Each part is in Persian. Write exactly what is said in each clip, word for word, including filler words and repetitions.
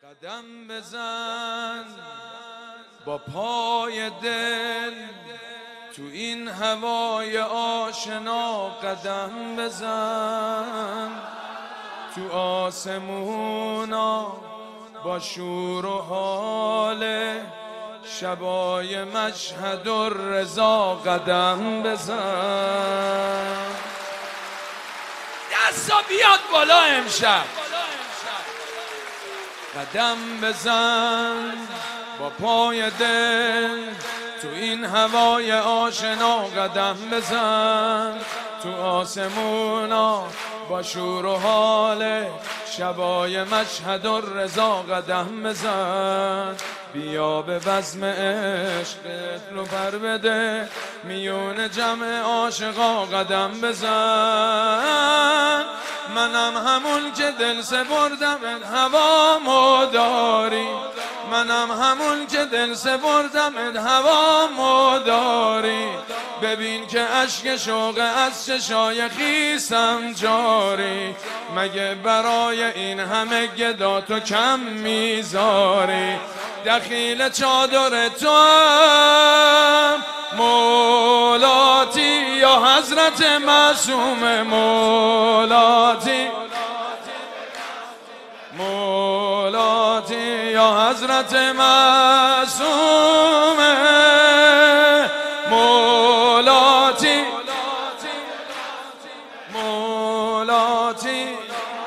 قدم بزن با پای دل تو این هوای آشنا، قدم بزن تو آسمونا با شور و حال شبای مشهد و رضا، قدم بزن. دستا بیاد بالا امشب، قدم بزن با پای دل تو این هوای آشنا، قدم بزن تو آسمونا با شور و حال شبای مشهد و رضا، قدم بزن. بیا به بزم عشقت رو پر بده میون جمع عاشقا، قدم بزن. منم همون که دل سپردم هوامو داری، منم همون که دل سپردم هوامو داری. ببین که اشک شوق از چشای خیسم جاری، مگه برای این همه گدا تو کم میذاری؟ دخیل چادر تو هم مولاتی یا حضرت معصوم مولاتی، مولاتی یا حضرت معصوم مولاتی، مولاتی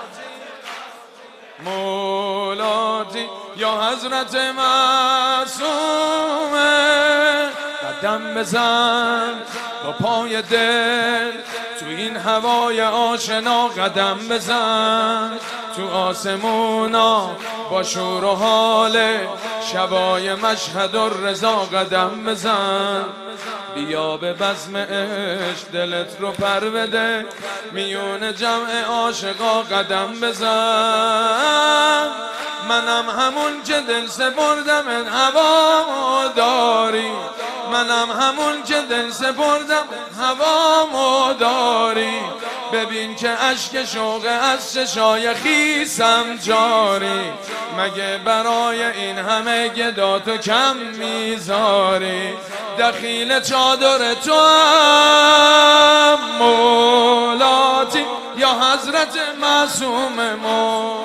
مولاتی یا حضرت معصوم. قدم بزن با پای دل تو این هوای آشنا، قدم بزن تو آسمونا با شور و حال شبای مشهد و رضا، قدم بزن. بیا به بزم عشق دلت رو پر بده میون جمع عاشقا، قدم بزن. منم همون که دل سپردم هوامو داری، منم همون که دل سپردم هوامو داری. ببین که اشک شوق از چشای خیسم جاری، مگه برای این همه گدا تو کم میذاری؟ دخیل چادر تو هم مولاتی یا حضرت معصوم مولاتی.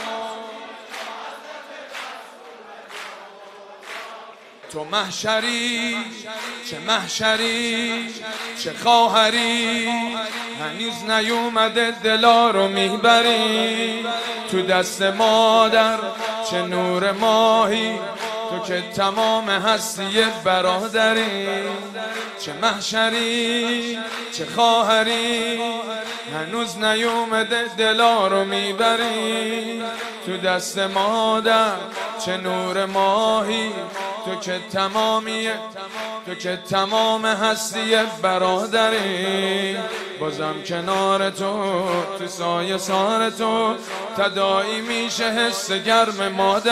تو محشری چه محشری چه خواهری، هنوز نیومده دلا رو میبری. تو دست مادر چه نور ماهی، تو که تمام هستی برادری. چه محشری چه خواهری، هنوز نیومده دلا رو میبری. تو دست مادر چه نور ماهی، تو که تمامی تو که تمام هستی برادری. بازم کنار تو تو سایه سار تو تداعی میشه حس گرم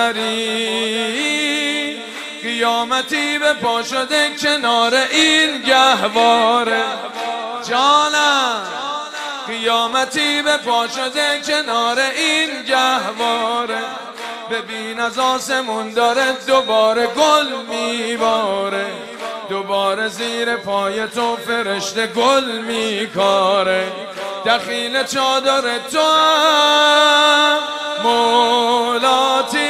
مادری. قیامتی به پا شده کنار این گهواره جانم، قیامتی به پا شده کنار این گهواره. ببین از آسمون داره دوباره گل میباره، دوباره زیر پای تو فرشته گل میکاره. دخیل چادر تو هم مولاتی